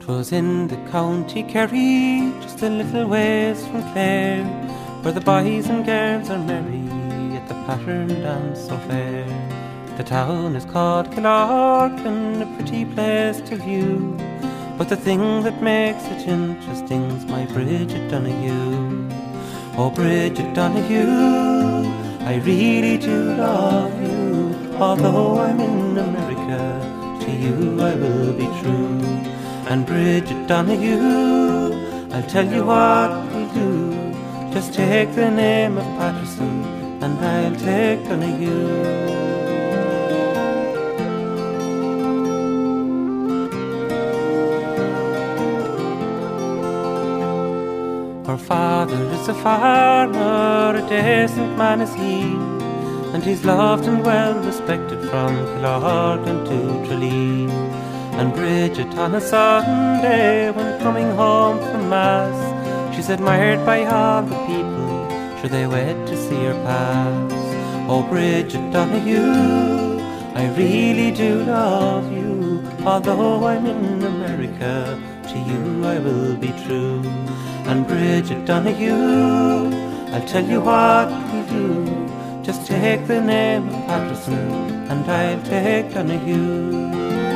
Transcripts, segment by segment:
'Twas in the county Kerry, just a little ways from Clare, where the boys and girls are merry at the pattern dance so fair. The town is called Killorglin, a pretty place to view, but the thing that makes it interesting's my Bridget Donahue. Oh, Bridget Donahue, I really do love you. Although I'm in America, to you I will be true. And Bridget Donahue, I'll tell you what we'll do. Just take the name of Patterson, and I'll take Donahue. Her father is a farmer, a decent man is he, and he's loved and well respected from Killorglin to Tralee. And Bridget on a Sunday, when coming home from Mass, she's admired by all the people, sure they wait to see her pass. Oh, Bridget Donahue, I really do love you. Although I'm in America, to you I will be true. And Bridget Donahue, I'll tell you what we do. Just take the name of Patterson, and I'll take Donahue.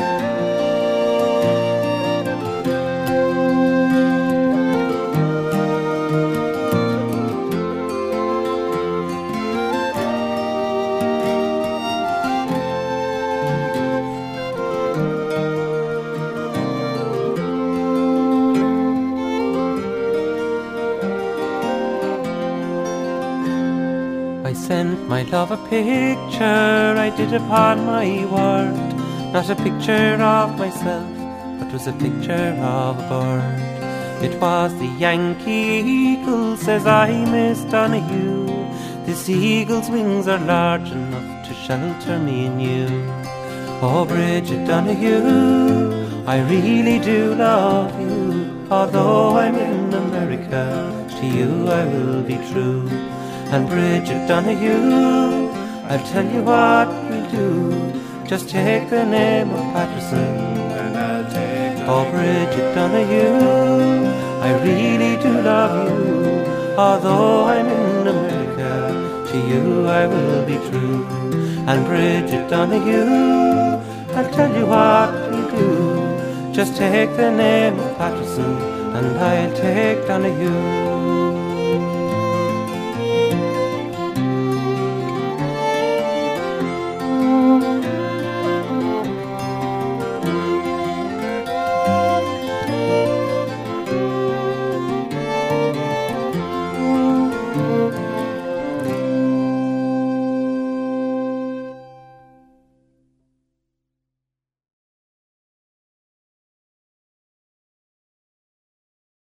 I sent my love a picture, I did upon my word. Not a picture of myself, but was a picture of a bird. It was the Yankee eagle, says I, Miss Donahue. This eagle's wings are large enough to shelter me and you. Oh, Bridget Donahue, I really do love you. Although I'm in America, to you I will be true. And Bridget Donahue, I'll tell you what we'll do. Just take the name of Patterson, and I'll take Donahue. Oh, Bridget Donahue, I really do love you. Although I'm in America, to you I will be true. And Bridget Donahue, I'll tell you what we'll do. Just take the name of Patterson, and I'll take Donahue.